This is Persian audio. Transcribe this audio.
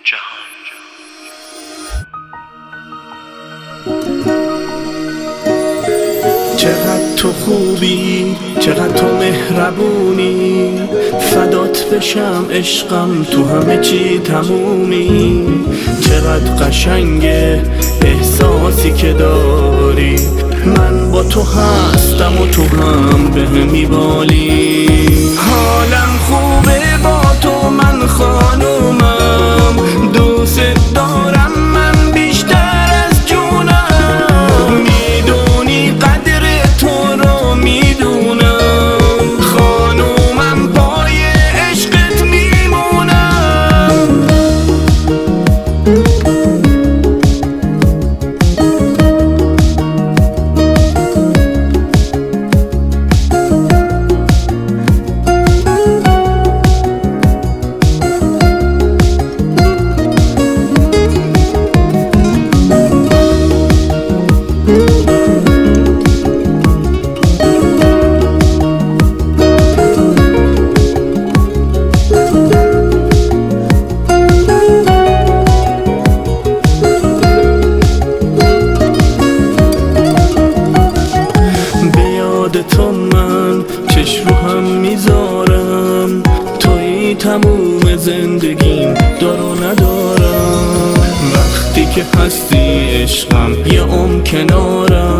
جهان. چقدر تو خوبی، چقدر تو مهربونی، فدات بشم عشقم، تو همه چی تمومی. چقدر قشنگه احساسی که داری، من با تو هستم و تو هم بهم میبالی. حالم خوبه با تو، من خانومم، دوست دارم من بیشتر از جونم. میدونی قدر تو رو میدونم، خانومم پای عشقت میمونم. تو من چشم رو هم میذارم، توی تموم زندگیم، دار و ندارم. وقتی که هستی عشقم، یه کنارم.